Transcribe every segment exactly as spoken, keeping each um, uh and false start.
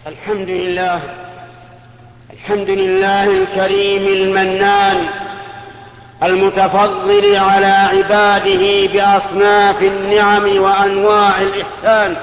الحمد لله الحمد لله الكريم المنان المتفضل على عباده بأصناف النعم وأنواع الإحسان،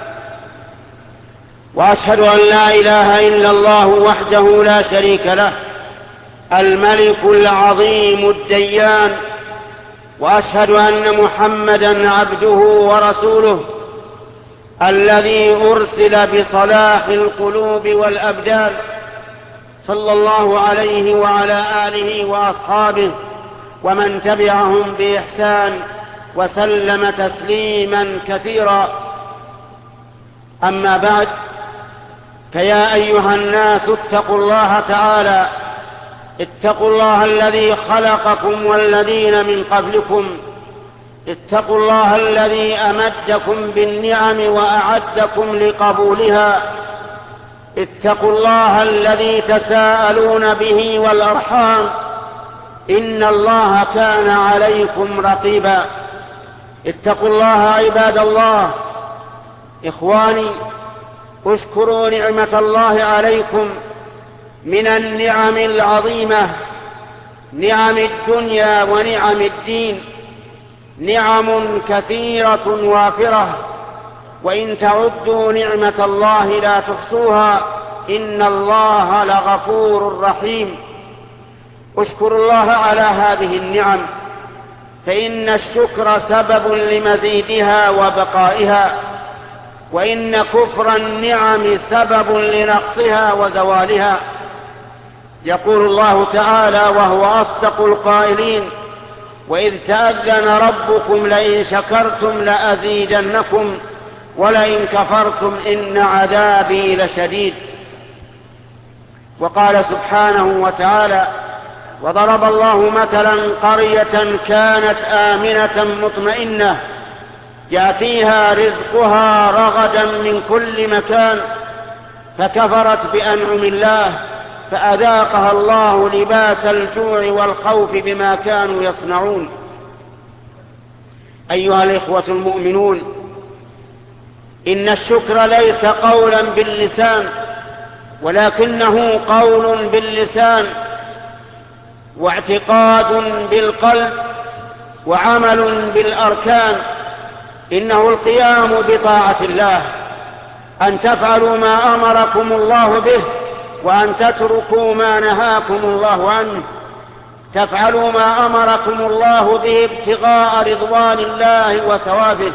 وأشهد أن لا إله إلا الله وحده لا شريك له الملك العظيم الديان، وأشهد أن محمدا عبده ورسوله الذي أرسل بصلاح القلوب والأبدان، صلى الله عليه وعلى آله وأصحابه ومن تبعهم بإحسان وسلم تسليما كثيرا. أما بعد، فيا أيها الناس اتقوا الله تعالى، اتقوا الله الذي خلقكم والذين من قبلكم، اتقوا الله الذي أمدكم بالنعم وأعدكم لقبولها، اتقوا الله الذي تساءلون به والأرحام، إن الله كان عليكم رقيبا. اتقوا الله عباد الله. إخواني، اشكروا نعمة الله عليكم من النعم العظيمة، نعم الدنيا ونعم الدين، نعم كثيرة وافرة، وإن تعدوا نعمة الله لا تحصوها، إن الله لغفور رحيم. اشكروا الله على هذه النعم، فإن الشكر سبب لمزيدها وبقائها، وإن كفر النعم سبب لنقصها وزوالها. يقول الله تعالى وهو أصدق القائلين: وإذ تأذن ربكم لئن شكرتم لأزيدنكم ولئن كفرتم إن عذابي لشديد. وقال سبحانه وتعالى: وضرب الله مثلا قرية كانت آمنة مطمئنة يأتيها رزقها رغدا من كل مكان فكفرت بأنعم الله فأذاقها الله لباس الجوع والخوف بما كانوا يصنعون. أيها الإخوة المؤمنون، إن الشكر ليس قولا باللسان، ولكنه قول باللسان واعتقاد بالقلب وعمل بالأركان. إنه القيام بطاعة الله، أن تفعلوا ما أمركم الله به وأن تتركوا ما نهاكم الله عنه، تفعلوا ما أمركم الله به ابتغاء رضوان الله وثوابه،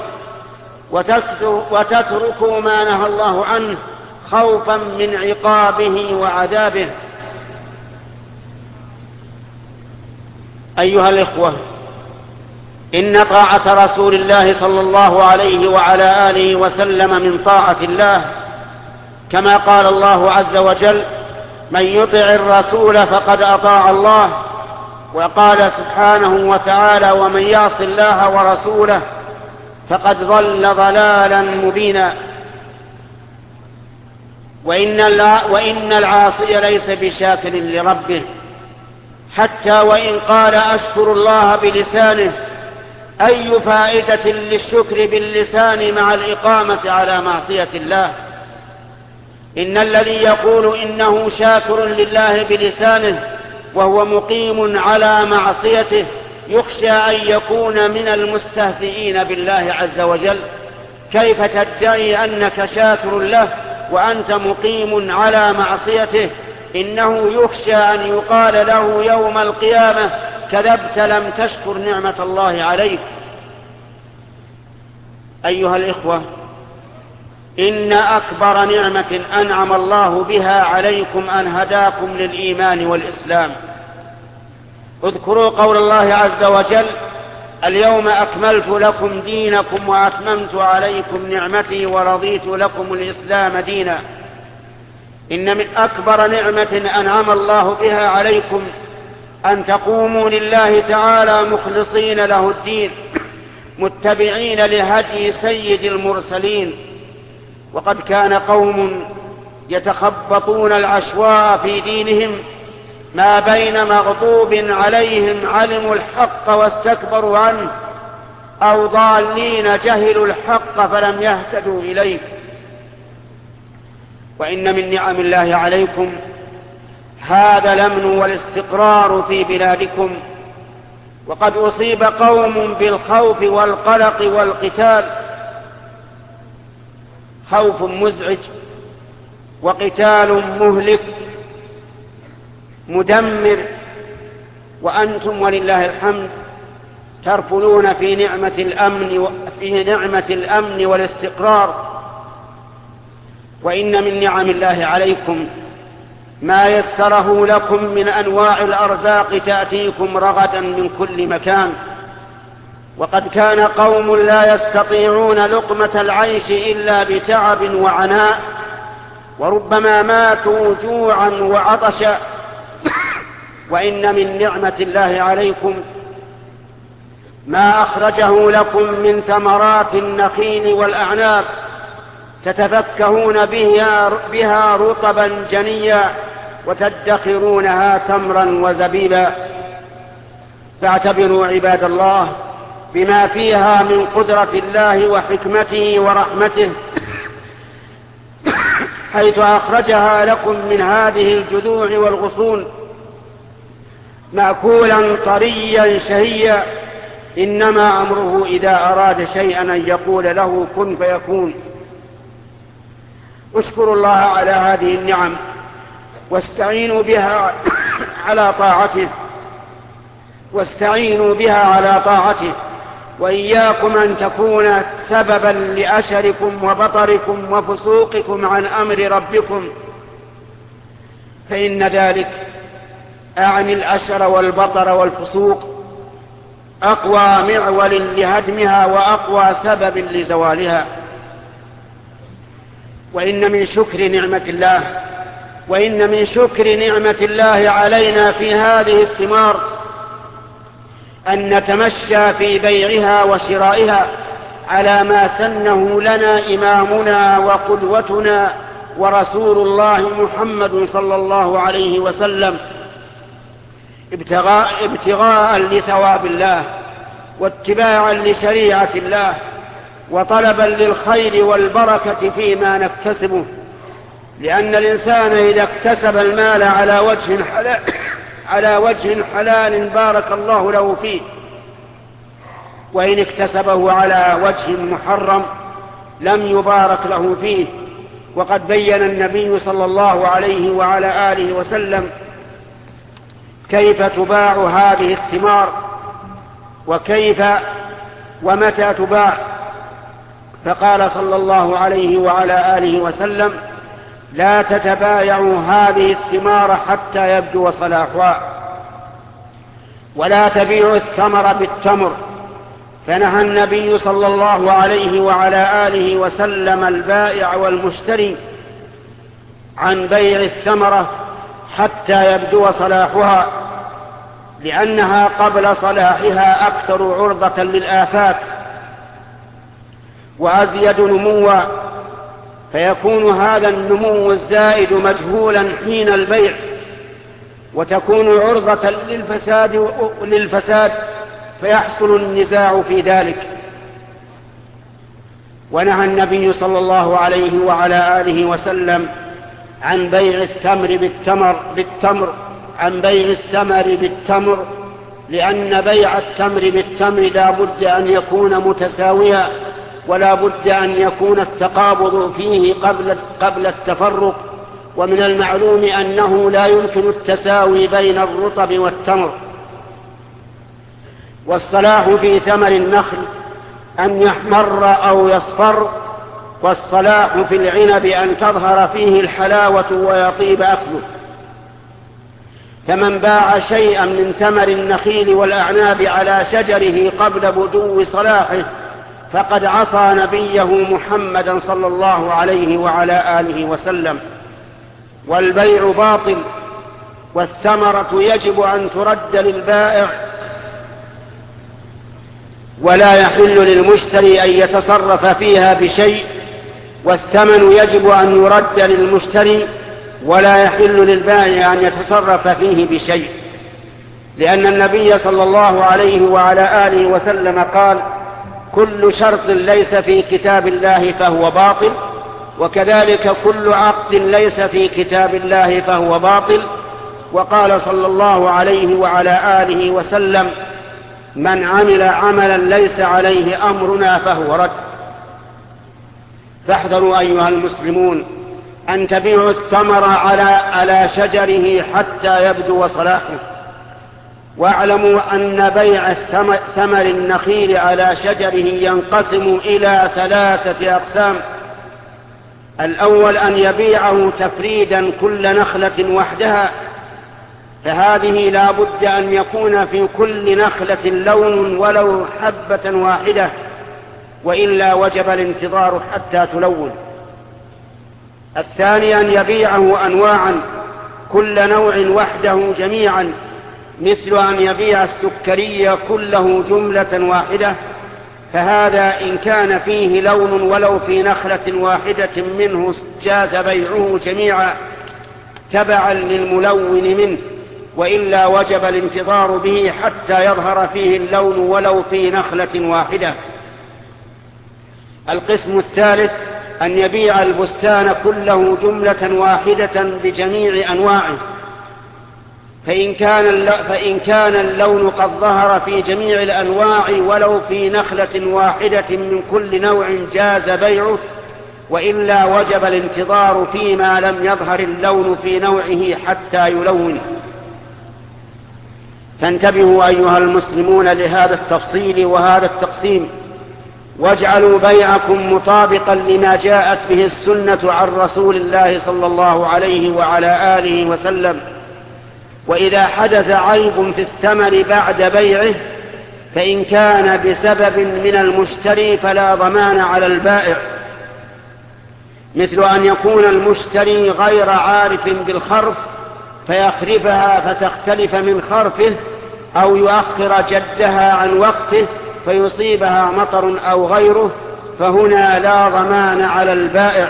وتتركوا ما نهى الله عنه خوفا من عقابه وعذابه. أيها الإخوة، إن طاعة رسول الله صلى الله عليه وعلى آله وسلم من طاعة الله، كما قال الله عز وجل: من يطع الرسول فقد أطاع الله. وقال سبحانه وتعالى: ومن يعص الله ورسوله فقد ضل ضلالا مبينا. وإن العاصي ليس بشاكر لربه، حتى وإن قال أشكر الله بلسانه. أي فائدة للشكر باللسان مع الإقامة على معصية الله؟ إن الذي يقول إنه شاكر لله بلسانه وهو مقيم على معصيته يخشى أن يكون من المستهزئين بالله عز وجل. كيف تدعي أنك شاكر له وأنت مقيم على معصيته؟ إنه يخشى أن يقال له يوم القيامة: كذبت، لم تشكر نعمة الله عليك. أيها الإخوة، إن أكبر نعمة أنعم الله بها عليكم أن هداكم للإيمان والإسلام. اذكروا قول الله عز وجل: اليوم أكملت لكم دينكم وأتممت عليكم نعمتي ورضيت لكم الإسلام دينا. إن من أكبر نعمة أنعم الله بها عليكم أن تقوموا لله تعالى مخلصين له الدين، متبعين لهدي سيد المرسلين. وقد كان قوم يتخبطون العشواء في دينهم، ما بين مغضوب عليهم علموا الحق واستكبروا عنه، أو ضالين جهلوا الحق فلم يهتدوا إليه. وإن من نعم الله عليكم هذا الأمن والاستقرار في بلادكم. وقد أصيب قوم بالخوف والقلق والقتال، خوف مزعج وقتال مهلك مدمر، وأنتم ولله الحمد ترفلون في نعمة الأمن في نعمة الأمن والاستقرار. وإن من نعم الله عليكم ما يسره لكم من أنواع الأرزاق تأتيكم رغدا من كل مكان. وقد كان قوم لا يستطيعون لقمة العيش إلا بتعب وعناء، وربما ماتوا جوعا وعطشا. وإن من نعمة الله عليكم ما أخرجه لكم من ثمرات النخيل والأعناب تتفكهون بها, بها رطبا جنيا وتدخرونها تمرا وزبيبا. فاعتبروا عباد الله بما فيها من قدرة الله وحكمته ورحمته، حيث أخرجها لكم من هذه الجذوع والغصون مأكولا طريا شهيا. إنما أمره إذا أراد شيئا أن يقول له كن فيكون. اشكروا الله على هذه النعم واستعينوا بها على طاعته واستعينوا بها على طاعته وإياكم أن تكون سببا لأشركم وبطركم وفسوقكم عن أمر ربكم، فإن ذلك أعني الأشر والبطر والفسوق أقوى معول لهدمها وأقوى سبب لزوالها. وإن من شكر نعمة الله وإن من شكر نعمة الله علينا في هذه الثمار أن نتمشى في بيعها وشرائها على ما سنه لنا إمامنا وقدوتنا ورسول الله محمد صلى الله عليه وسلم، ابتغاء, ابتغاء لثواب الله واتباعا لشريعة الله وطلبا للخير والبركة فيما نكتسبه. لأن الإنسان إذا اكتسب المال على وجه حلال, على وجه حلال بارك الله له فيه، وإن اكتسبه على وجه محرم لم يبارك له فيه. وقد بين النبي صلى الله عليه وعلى آله وسلم كيف تباع هذه الثمار وكيف ومتى تباع، فقال صلى الله عليه وعلى آله وسلم: لا تتبايعوا هذه الثمار حتى يبدو صلاحها، ولا تبيعوا الثمر بالتمر. فنهى النبي صلى الله عليه وعلى آله وسلم البائع والمشتري عن بيع الثمرة حتى يبدو صلاحها، لأنها قبل صلاحها أكثر عرضة للآفات وأزيد نموا، فيكون هذا النمو الزائد مجهولا حين البيع، وتكون عرضة للفساد, للفساد فيحصل النزاع في ذلك. ونهى النبي صلى الله عليه وعلى آله وسلم عن بيع الثمر بالتمر بالتمر عن بيع الثمر بالتمر لأن بيع التمر بالتمر لا بد أن يكون متساويا، ولا بد أن يكون التقابض فيه قبل قبل التفرق. ومن المعلوم أنه لا يمكن التساوي بين الرطب والتمر. والصلاح في ثمر النخل أن يحمر أو يصفر، والصلاح في العنب أن تظهر فيه الحلاوة ويطيب أكله. فمن باع شيئا من ثمر النخيل والأعناب على شجره قبل بدو صلاحه فقد عصى نبيه محمدا صلى الله عليه وعلى آله وسلم. والبيع باطل، والثمرة يجب أن ترد للبائع، ولا يحل للمشتري أن يتصرف فيها بشيء. والثمن يجب أن يرد للمشتري، ولا يحل للبائع أن يتصرف فيه بشيء، لأن النبي صلى الله عليه وعلى آله وسلم قال: كل شرط ليس في كتاب الله فهو باطل، وكذلك كل عقد ليس في كتاب الله فهو باطل. وقال صلى الله عليه وعلى آله وسلم: من عمل عملا ليس عليه أمرنا فهو رد. فاحذروا أيها المسلمون أن تبيعوا الثمر على على شجره حتى يبدو صلاحه. واعلموا أن بيع ثمر النخيل على شجره ينقسم إلى ثلاثة أقسام: الأول أن يبيعه تفريدا كل نخلة وحدها، فهذه لا بد أن يكون في كل نخلة لون ولو حبة واحدة، وإلا وجب الانتظار حتى تلون. الثاني أن يبيعه أنواعا كل نوع وحده جميعا، مثل أن يبيع السكري كله جملة واحدة، فهذا إن كان فيه لون ولو في نخلة واحدة منه جاز بيعه جميعا تبعا للملون منه، وإلا وجب الانتظار به حتى يظهر فيه اللون ولو في نخلة واحدة. القسم الثالث أن يبيع البستان كله جملة واحدة بجميع أنواعه، فإن كان فإن كان اللون قد ظهر في جميع الأنواع ولو في نخلة واحدة من كل نوع جاز بيعه، وإلا وجب الانتظار فيما لم يظهر اللون في نوعه حتى يلون. فانتبهوا أيها المسلمون لهذا التفصيل وهذا التقسيم، واجعلوا بيعكم مطابقا لما جاءت به السنة عن رسول الله صلى الله عليه وعلى آله وسلم. وإذا حدث عيب في الثمر بعد بيعه فإن كان بسبب من المشتري فلا ضمان على البائع، مثل أن يكون المشتري غير عارف بالخرف فيخرفها فتختلف من خرفه، أو يؤخر جدها عن وقته فيصيبها مطر أو غيره، فهنا لا ضمان على البائع.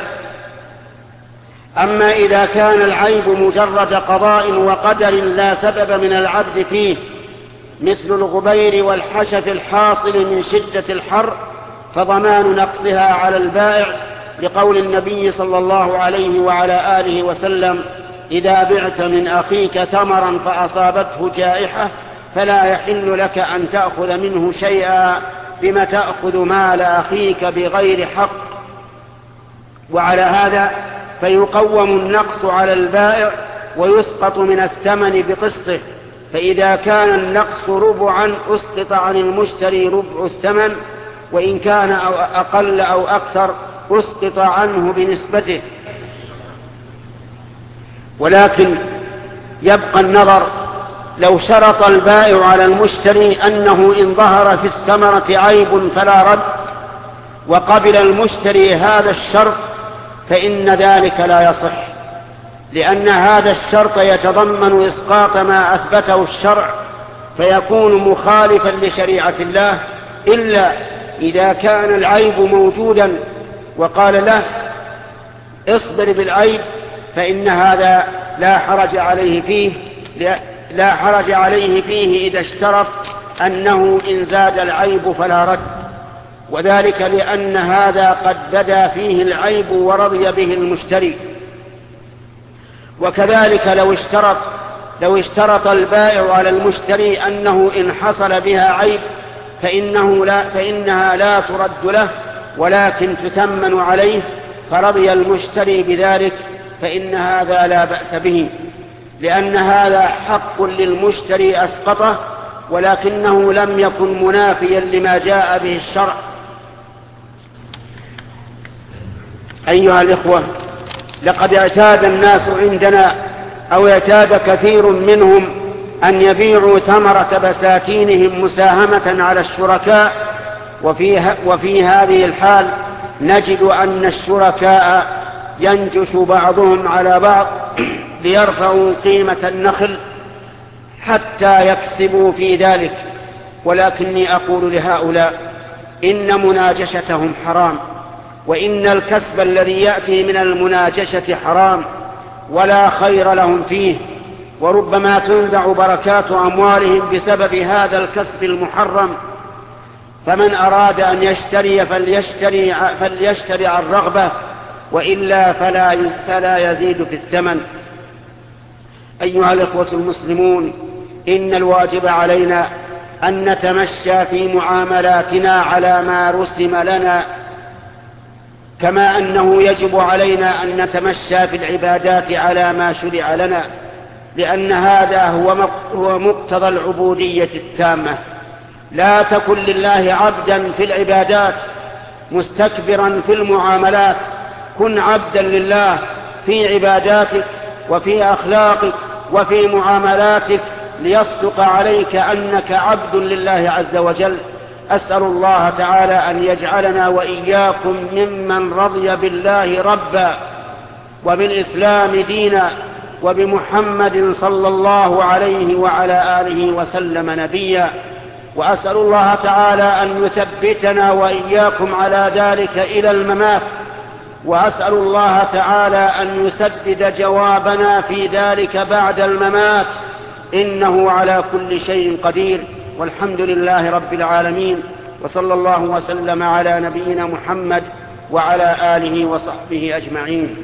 أما إذا كان العيب مجرد قضاء وقدر لا سبب من العبد فيه، مثل الغبير والحشف الحاصل من شدة الحر، فضمان نقصها على البائع، لقول النبي صلى الله عليه وعلى آله وسلم: إذا بعت من أخيك ثمرا فأصابته جائحة فلا يحل لك أن تأخذ منه شيئا، بما تأخذ مال أخيك بغير حق. وعلى هذا فيقوم النقص على البائع ويسقط من الثمن بقسطه، فإذا كان النقص ربعا أسقط عن المشتري ربع الثمن، وإن كان أو أقل أو أكثر أسقط عنه بنسبته. ولكن يبقى النظر: لو شرط البائع على المشتري أنه إن ظهر في الثمرة عيب فلا رد، وقبل المشتري هذا الشرط، فإن ذلك لا يصح، لأن هذا الشرط يتضمن إسقاط ما أثبته الشرع، فيكون مخالفا لشريعة الله، إلا إذا كان العيب موجودا وقال له اصبر بالعيب، فإن هذا لا حرج عليه فيه لا حرج عليه فيه إذا اشترط أنه إن زاد العيب فلا رد، وذلك لأن هذا قد بدا فيه العيب ورضي به المشتري. وكذلك لو اشترط لو اشترط البائع على المشتري أنه إن حصل بها عيب فإنه لا فإنها لا ترد له ولكن تثمن عليه، فرضي المشتري بذلك، فإن هذا لا بأس به، لأن هذا حق للمشتري أسقطه، ولكنه لم يكن منافيا لما جاء به الشرع. أيها الإخوة، لقد اعتاد الناس عندنا أو اعتاد كثير منهم أن يبيعوا ثمرة بساتينهم مساهمة على الشركاء، وفي, وفي هذه الحال نجد أن الشركاء ينجش بعضهم على بعض ليرفعوا قيمة النخل حتى يكسبوا في ذلك. ولكني أقول لهؤلاء: إن مناجشتهم حرام، وإن الكسب الذي يأتي من المناجشة حرام ولا خير لهم فيه، وربما تنزع بركات أموالهم بسبب هذا الكسب المحرم. فمن أراد أن يشتري فليشتري, فليشتري عن رغبة، وإلا فلا فلا يزيد في الثمن. أيها الإخوة المسلمون، إن الواجب علينا أن نتمشى في معاملاتنا على ما رسم لنا، كما أنه يجب علينا أن نتمشى في العبادات على ما شرع لنا، لأن هذا هو مقتضى العبودية التامة. لا تكن لله عبدا في العبادات مستكبرا في المعاملات، كن عبدا لله في عباداتك وفي أخلاقك وفي معاملاتك، ليصدق عليك أنك عبد لله عز وجل. أسأل الله تعالى أن يجعلنا وإياكم ممن رضي بالله ربا وبالإسلام دينا وبمحمد صلى الله عليه وعلى آله وسلم نبيا. وأسأل الله تعالى أن يثبتنا وإياكم على ذلك إلى الممات، وأسأل الله تعالى أن يسدد جوابنا في ذلك بعد الممات، إنه على كل شيء قدير. والحمد لله رب العالمين، وصلى الله وسلم على نبينا محمد وعلى آله وصحبه أجمعين.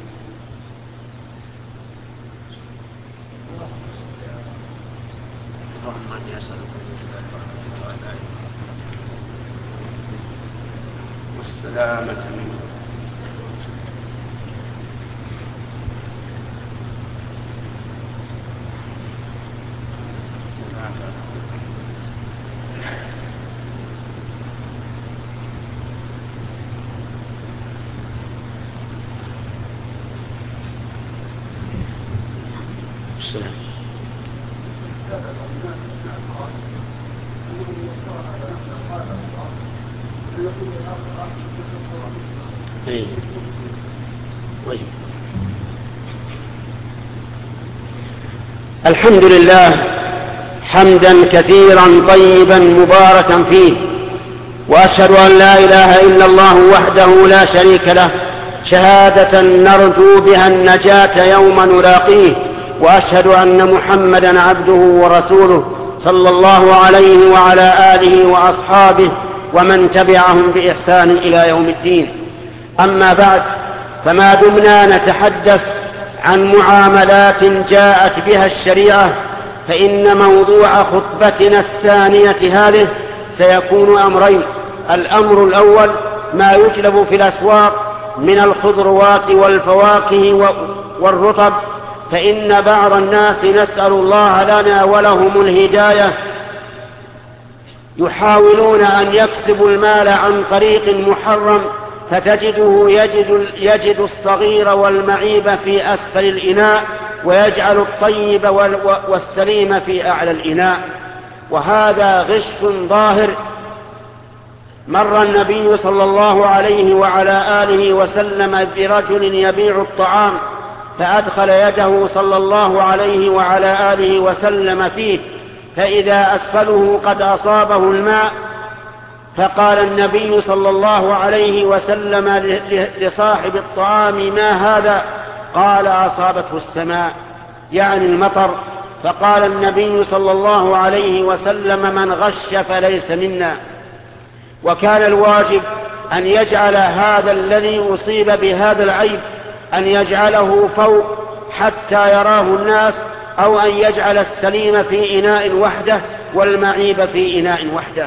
والسلامة السلام. أيه. الحمد لله حمدا كثيرا طيبا مباركا فيه، وأشهد أن لا إله إلا الله وحده لا شريك له شهادة نرجو بها النجاة يوم نلاقيه، وأشهد أن محمدا عبده ورسوله صلى الله عليه وعلى آله وأصحابه ومن تبعهم بإحسان إلى يوم الدين. أما بعد، فما دمنا نتحدث عن معاملات جاءت بها الشريعة، فإن موضوع خطبتنا الثانية هذه سيكون أمرين. الأمر الأول ما يجلب في الأسواق من الخضروات والفواكه والرطب، فإن بعض الناس نسأل الله لنا ولهم الهداية يحاولون أن يكسبوا المال عن طريق محرم، فتجده يجد, يجد الصغير والمعيب في أسفل الإناء، ويجعل الطيب والسليم في أعلى الإناء، وهذا غش ظاهر. مر النبي صلى الله عليه وعلى آله وسلم برجل يبيع الطعام، فأدخل يده صلى الله عليه وعلى آله وسلم فيه، فإذا أسفله قد أصابه الماء، فقال النبي صلى الله عليه وسلم لصاحب الطعام: ما هذا؟ قال: أصابته السماء، يعني المطر. فقال النبي صلى الله عليه وسلم: من غش فليس منا. وكان الواجب أن يجعل هذا الذي أصيب بهذا العيب أن يجعله فوق حتى يراه الناس، أو أن يجعل السليم في إناء وحده والمعيب في إناء وحده.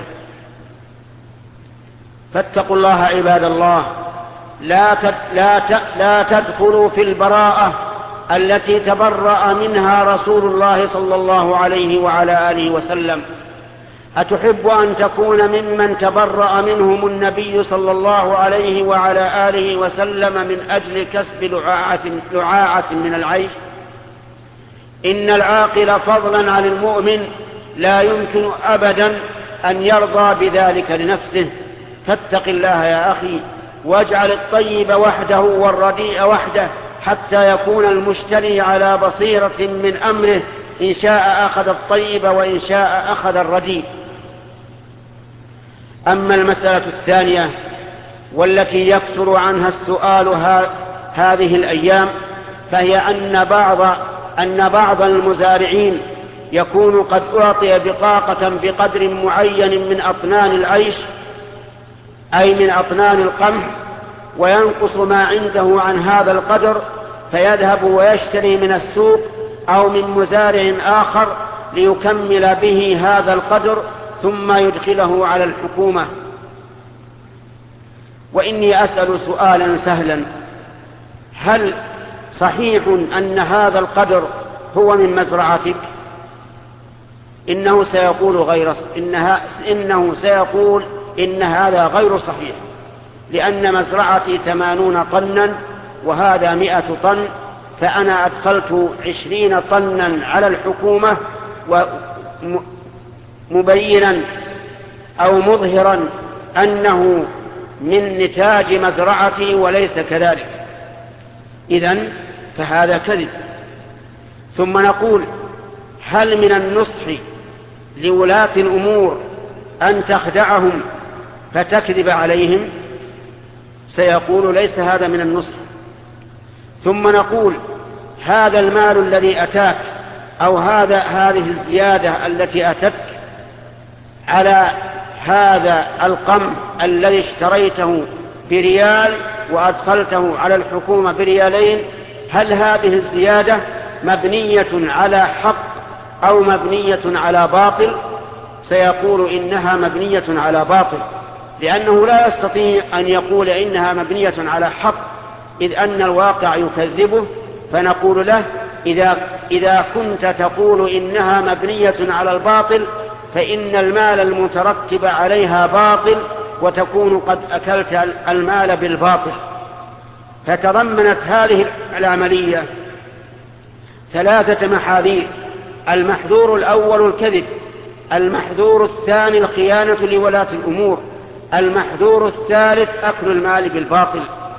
فاتقوا الله عباد الله، لا لا لا تدخلوا في البراءة التي تبرأ منها رسول الله صلى الله عليه وعلى آله وسلم. أتحب أن تكون ممن تبرأ منهم النبي صلى الله عليه وعلى آله وسلم من أجل كسب لعاعة, لعاعة من العيش؟ إن العاقل فضلا عن المؤمن لا يمكن أبدا أن يرضى بذلك لنفسه. فاتق الله يا أخي، واجعل الطيب وحده والرديء وحده، حتى يكون المشتري على بصيرة من أمره، إن شاء أخذ الطيب وإن شاء أخذ الرديء. أما المسألة الثانية والتي يكثر عنها السؤال هذه الأيام، فهي أن بعض أن بعض المزارعين يكون قد أعطي بطاقة بقدر معين من أطنان العيش، أي من أطنان القمح، وينقص ما عنده عن هذا القدر، فيذهب ويشتري من السوق أو من مزارع آخر ليكمل به هذا القدر ثم يدخله على الحكومة. وإني أسأل سؤالا سهلا: هل صحيح أن هذا القدر هو من مزرعتك؟ إنه سيقول غير إنها إنه سيقول إن هذا غير صحيح، لأن مزرعتي ثمانون طنا وهذا مئة طن، فأنا أدخلت عشرين طنا على الحكومة، ومبينا أو مظهرا أنه من نتاج مزرعتي وليس كذلك، إذن فهذا كذب. ثم نقول: هل من النصح لولاة الأمور أن تخدعهم فتكذب عليهم؟ سيقول: ليس هذا من النصح. ثم نقول: هذا المال الذي أتاك أو هذا هذه الزيادة التي أتتك على هذا القمح الذي اشتريته بريال وأدخلته على الحكومة بريالين، هل هذه الزيادة مبنية على حق أو مبنية على باطل؟ سيقول: إنها مبنية على باطل، لأنه لا يستطيع أن يقول إنها مبنية على حق إذ أن الواقع يكذبه. فنقول له: إذا, إذا كنت تقول إنها مبنية على الباطل فإن المال المترتب عليها باطل، وتكون قد أكلت المال بالباطل. فتضمنت هذه العملية ثلاثة محاذير: المحذور الأول الكذب، المحذور الثاني الخيانة لولاة الأمور، المحذور الثالث أكل المال بالباطل.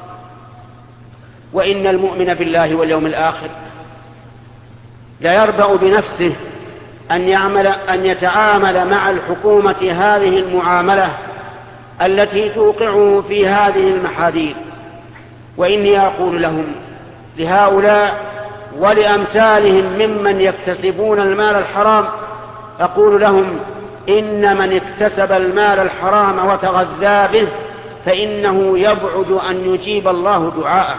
وإن المؤمن بالله واليوم الآخر لا يربأ بنفسه أن يعمل أن يتعامل مع الحكومة هذه المعاملة التي توقعه في هذه المحاذير. وإني أقول لهم، لهؤلاء ولأمثالهم ممن يكتسبون المال الحرام، أقول لهم: إن من اكتسب المال الحرام وتغذى به فإنه يبعد أن يجيب الله دعاءه،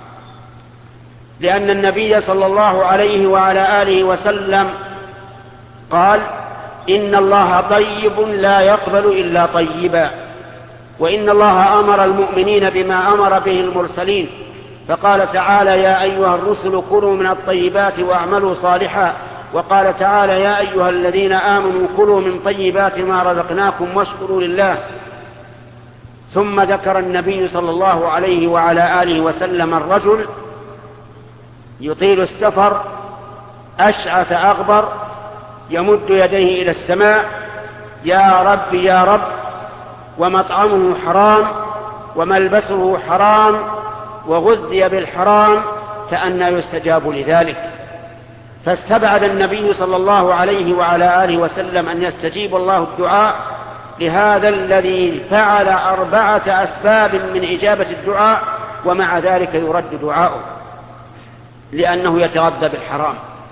لأن النبي صلى الله عليه وعلى آله وسلم قال: إن الله طيب لا يقبل إلا طيبا. وإن الله أمر المؤمنين بما أمر به المرسلين، فقال تعالى: يا أيها الرسل كلوا من الطيبات واعملوا صالحا. وقال تعالى: يا أيها الذين آمنوا كلوا من طيبات ما رزقناكم واشكروا لله. ثم ذكر النبي صلى الله عليه وعلى آله وسلم الرجل يطيل السفر أشعث أغبر يمد يديه إلى السماء: يا رب يا رب، ومطعمه حرام وملبسه حرام وغذي بالحرام، فأنى يستجاب لذلك؟ فاستبعد النبي صلى الله عليه وعلى آله وسلم أن يستجيب الله الدعاء لهذا الذي فعل أربعة أسباب من إجابة الدعاء، ومع ذلك يرد دعاؤه لأنه يتغذى بالحرام.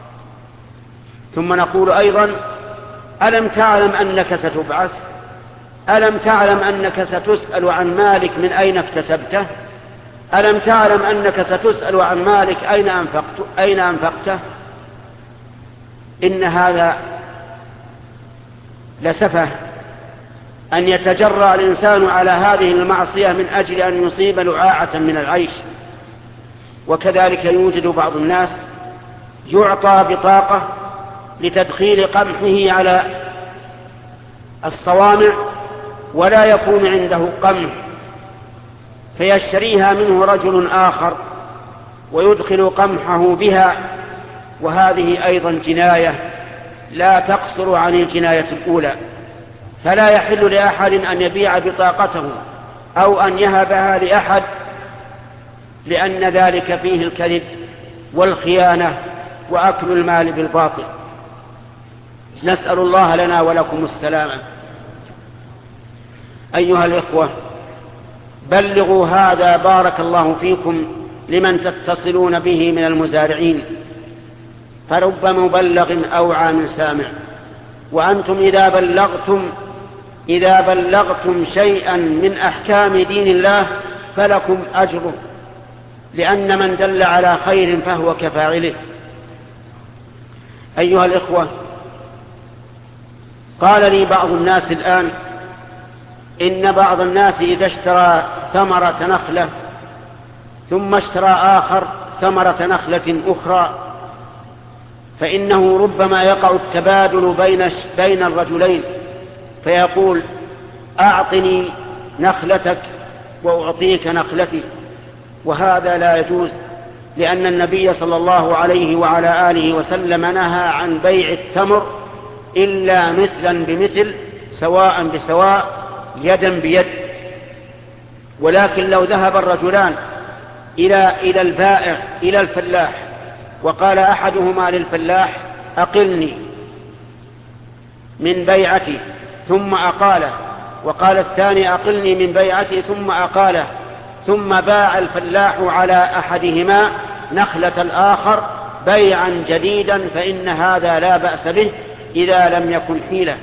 ثم نقول أيضا: ألم تعلم أنك ستبعث؟ ألم تعلم أنك ستسأل عن مالك من أين اكتسبته؟ ألم تعلم أنك ستسأل عن مالك أين أنفقته؟ أين أنفقته؟ إن هذا لسفه أن يتجرأ الإنسان على هذه المعصية من أجل أن يصيب لعاعة من العيش. وكذلك يوجد بعض الناس يعطى بطاقة لتدخيل قمحه على الصوامع ولا يكون عنده قمح، فيشتريها منه رجل آخر ويدخل قمحه بها، وهذه أيضا جناية لا تقصر عن الجناية الأولى. فلا يحل لأحد أن يبيع بطاقته أو أن يهبها لأحد، لأن ذلك فيه الكذب والخيانة وأكل المال بالباطل. نسأل الله لنا ولكم السلامة. أيها الإخوة، بلغوا هذا بارك الله فيكم لمن تتصلون به من المزارعين، فرب مبلغ أوعى من سامع. وأنتم إذا بلغتم إذا بلغتم شيئا من أحكام دين الله فلكم أجره، لأن من دل على خير فهو كفاعله. أيها الإخوة، قال لي بعض الناس الآن إن بعض الناس إذا اشترى ثمرة نخلة ثم اشترى آخر ثمرة نخلة أخرى فإنه ربما يقع التبادل بين بين الرجلين، فيقول أعطني نخلتك وأعطيك نخلتي، وهذا لا يجوز، لأن النبي صلى الله عليه وعلى آله وسلم نهى عن بيع التمر إلا مثلا بمثل سواء بسواء يدا بيد. ولكن لو ذهب الرجلان إلى إلى البائع إلى الفلاح وقال أحدهما للفلاح أقلني من بيعتي ثم أقاله، وقال الثاني أقلني من بيعتي ثم أقاله، ثم باع الفلاح على أحدهما نخلة الآخر بيعا جديدا، فإن هذا لا بأس به إذا لم يكن حيلة.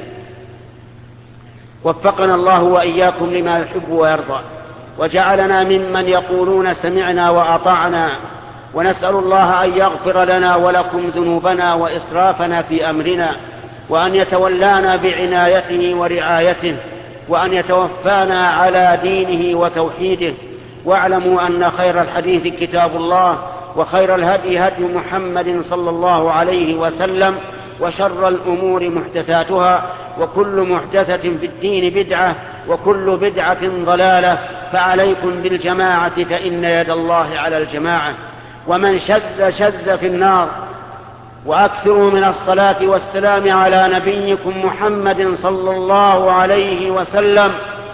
وفقنا الله وإياكم لما يحب ويرضى، وجعلنا ممن يقولون سمعنا وأطعنا، ونسأل الله أن يغفر لنا ولكم ذنوبنا وإسرافنا في أمرنا، وأن يتولانا بعنايته ورعايته، وأن يتوفانا على دينه وتوحيده. واعلموا أن خير الحديث كتاب الله، وخير الهدي هدي محمد صلى الله عليه وسلم، وشر الأمور محدثاتها، وكل محدثة في الدين بدعة، وكل بدعة ضلالة. فعليكم بالجماعة فإن يد الله على الجماعة، ومن شذ شذ في النار. وأكثروا من الصلاة والسلام على نبيكم محمد صلى الله عليه وسلم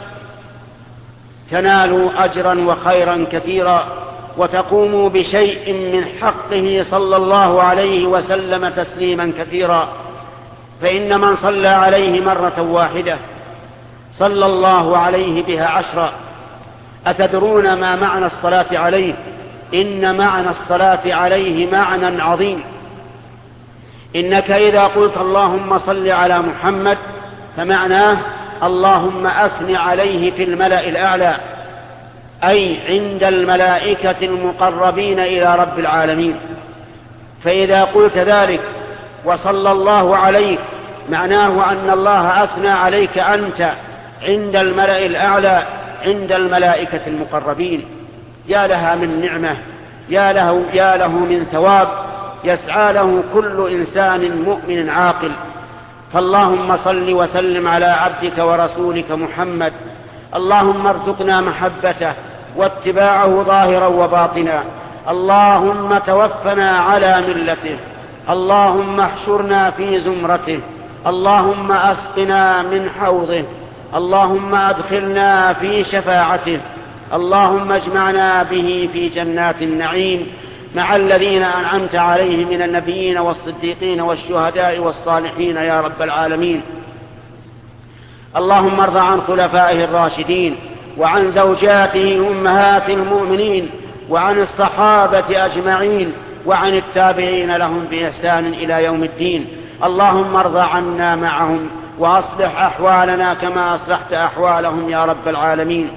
تنالوا أجرا وخيرا كثيرا، وتقوموا بشيء من حقه صلى الله عليه وسلم تسليما كثيرا. فإن من صلى عليه مرة واحدة صلى الله عليه بها عشرا. أتدرون ما معنى الصلاة عليه؟ إن معنى الصلاة عليه معنى عظيم. إنك إذا قلت اللهم صل على محمد فمعناه اللهم أثن عليه في الملأ الأعلى، أي عند الملائكة المقربين إلى رب العالمين. فإذا قلت ذلك وصلى الله عليك معناه أن الله أثنى عليك أنت عند الملأ الأعلى عند الملائكة المقربين. يا لها من نعمة، يا له, يا له من ثواب يسعى له كل إنسان مؤمن عاقل. فاللهم صل وسلم على عبدك ورسولك محمد. اللهم ارزقنا محبته واتباعه ظاهرا وباطنا. اللهم توفنا على ملته. اللهم احشرنا في زمرته. اللهم أسقنا من حوضه. اللهم أدخلنا في شفاعته. اللهم اجمعنا به في جنات النعيم مع الذين أنعمت عليهم من النبيين والصديقين والشهداء والصالحين يا رب العالمين. اللهم ارض عن خلفائه الراشدين، وعن زوجاته أمهات المؤمنين، وعن الصحابة أجمعين، وعن التابعين لهم بإحسان إلى يوم الدين. اللهم ارض عنا معهم، وأصلح أحوالنا كما أصلحت أحوالهم يا رب العالمين.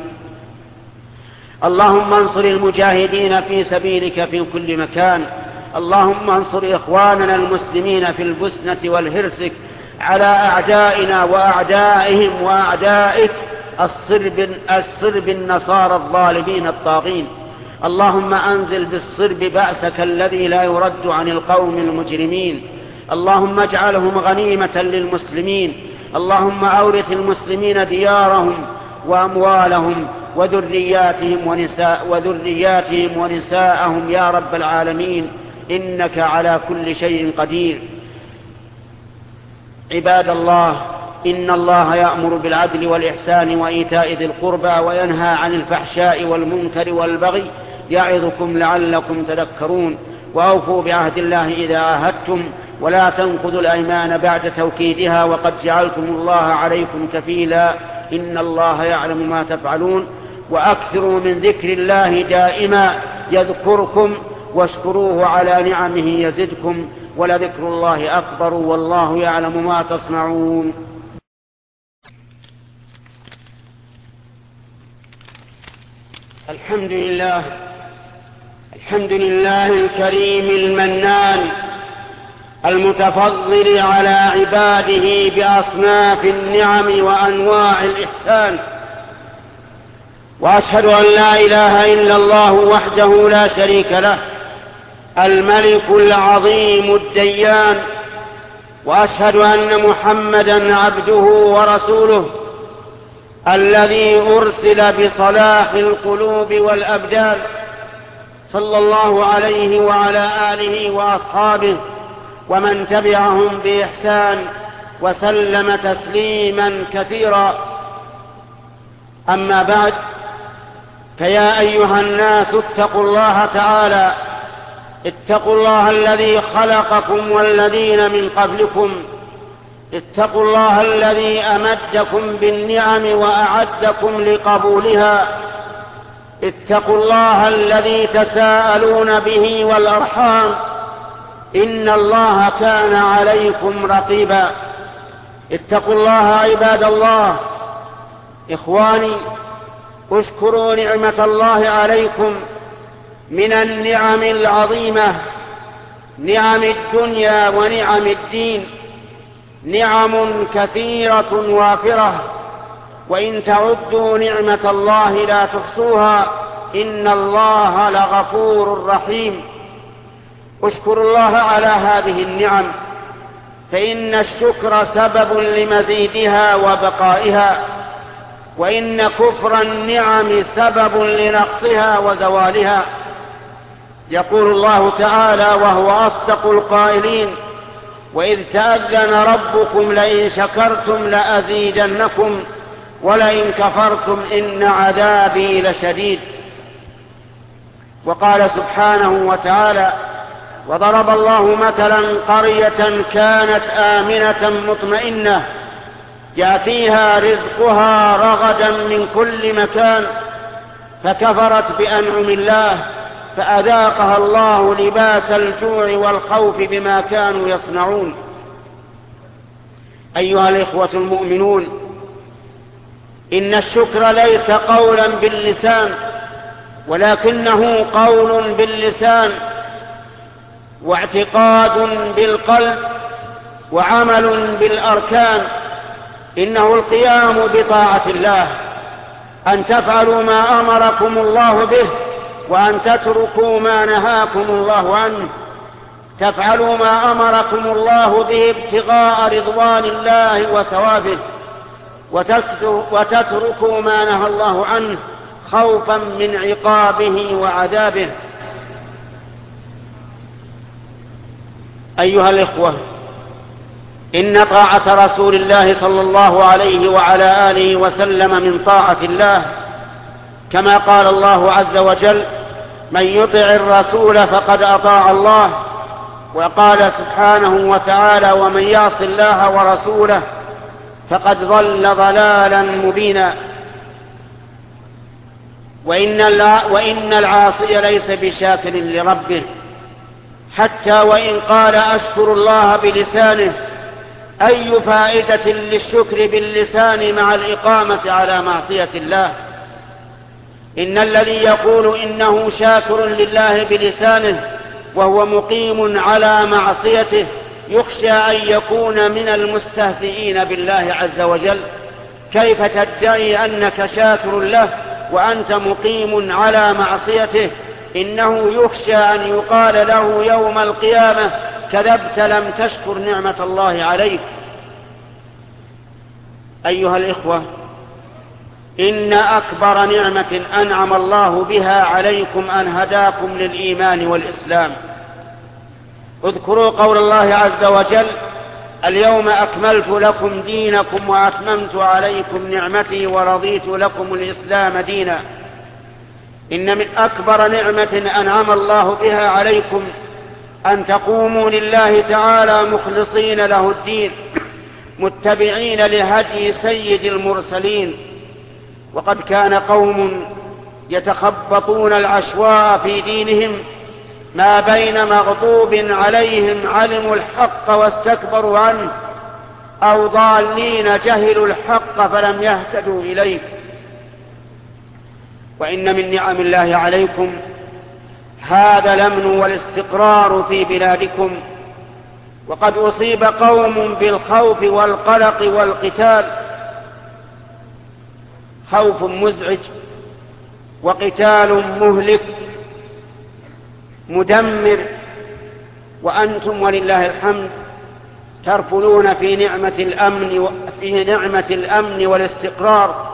اللهم انصر المجاهدين في سبيلك في كل مكان. اللهم انصر إخواننا المسلمين في البسنة والهرسك على أعدائنا وأعدائهم وأعدائك الصرب, الصرب النصارى الظالمين الطاغين. اللهم أنزل بالصرب بأسك الذي لا يرد عن القوم المجرمين. اللهم اجعلهم غنيمة للمسلمين. اللهم أورث المسلمين ديارهم وأموالهم وذرياتهم ونساء وذرياتهم ونساءهم يا رب العالمين، إنك على كل شيء قدير. عباد الله، إن الله يأمر بالعدل والإحسان وإيتاء ذي القربى وينهى عن الفحشاء والمنكر والبغي يعظكم لعلكم تذكرون. وأوفوا بعهد الله إذا عاهدتم، ولا تنقضوا الأيمان بعد توكيدها، وقد جعلتم الله عليكم كفيلا، إن الله يعلم ما تفعلون. وأكثروا من ذكر الله دائما يذكركم، واشكروه على نعمه يزدكم، ولذكر الله أكبر، والله يعلم ما تصنعون. الحمد لله الحمد لله الكريم المنان المتفضل على عباده بأصناف النعم وأنواع الإحسان، وأشهد أن لا إله إلا الله وحده لا شريك له الملك العظيم الديان، وأشهد أن محمدا عبده ورسوله الذي أرسل بصلاح القلوب والأبدان، صلى الله عليه وعلى آله وأصحابه ومن تبعهم بإحسان وسلم تسليما كثيرا. أما بعد، فيا أيها الناس اتقوا الله تعالى، اتقوا الله الذي خلقكم والذين من قبلكم، اتقوا الله الذي أمدكم بالنعم وأعدكم لقبولها، اتقوا الله الذي تساءلون به والأرحام، إن الله كان عليكم رقيبا. اتقوا الله عباد الله. إخواني، اشكروا نعمة الله عليكم من النعم العظيمة، نعم الدنيا ونعم الدين، نعم كثيرة وافرة، وإن تعدوا نعمة الله لا تحصوها، إن الله لغفور رحيم. اشكروا الله على هذه النعم، فإن الشكر سبب لمزيدها وبقائها، وإن كفر النعم سبب لنقصها وزوالها. يقول الله تعالى وهو أصدق القائلين: وإذ تأذن ربكم لئن شكرتم لأزيدنكم ولئن كفرتم إن عذابي لشديد. وقال سبحانه وتعالى: وضرب الله مثلا قرية كانت آمنة مطمئنة يأتيها رزقها رغدا من كل مكان فكفرت بأنعم الله فأذاقها الله لباس الجوع والخوف بما كانوا يصنعون. أيها الإخوة المؤمنون، إن الشكر ليس قولا باللسان، ولكنه قول باللسان واعتقاد بالقلب وعمل بالأركان. إنه القيام بطاعة الله، أن تفعلوا ما أمركم الله به وأن تتركوا ما نهاكم الله عنه، تفعلوا ما أمركم الله به ابتغاء رضوان الله وثوابه، وتتركوا ما نهى الله عنه خوفا من عقابه وعذابه. أيها الإخوة، إن طاعة رسول الله صلى الله عليه وعلى آله وسلم من طاعة الله، كما قال الله عز وجل: من يطع الرسول فقد أطاع الله. وقال سبحانه وتعالى: ومن يعص الله ورسوله فقد ضل ضلالا مبينا. وإن العاصي ليس بشاكر لربه، حتى وإن قال أشكر الله بلسانه. أي فائدة للشكر باللسان مع الإقامة على معصية الله؟ إن الذي يقول إنه شاكر لله بلسانه وهو مقيم على معصيته يخشى أن يكون من المستهزئين بالله عز وجل. كيف تدعي أنك شاكر له وأنت مقيم على معصيته؟ إنه يخشى أن يقال له يوم القيامة: كذبت، لم تشكر نعمة الله عليك. أيها الإخوة، إن أكبر نعمة أنعم الله بها عليكم أن هداكم للإيمان والإسلام. اذكروا قول الله عز وجل: اليوم أكملت لكم دينكم وأتممت عليكم نعمتي ورضيت لكم الإسلام دينا. إن من أكبر نعمة أنعم الله بها عليكم أن تقوموا لله تعالى مخلصين له الدين، متبعين لهدي سيد المرسلين. وقد كان قوم يتخبطون العشواء في دينهم، ما بين مغضوب عليهم علموا الحق واستكبروا عنه، أو ضالين جهلوا الحق فلم يهتدوا إليه. وإن من نعم الله عليكم هذا الأمن والاستقرار في بلادكم. وقد أصيب قوم بالخوف والقلق والقتال، خوف مزعج وقتال مهلك مدمر، وأنتم ولله الحمد ترفلون في نعمة الأمن في نعمة الأمن والاستقرار.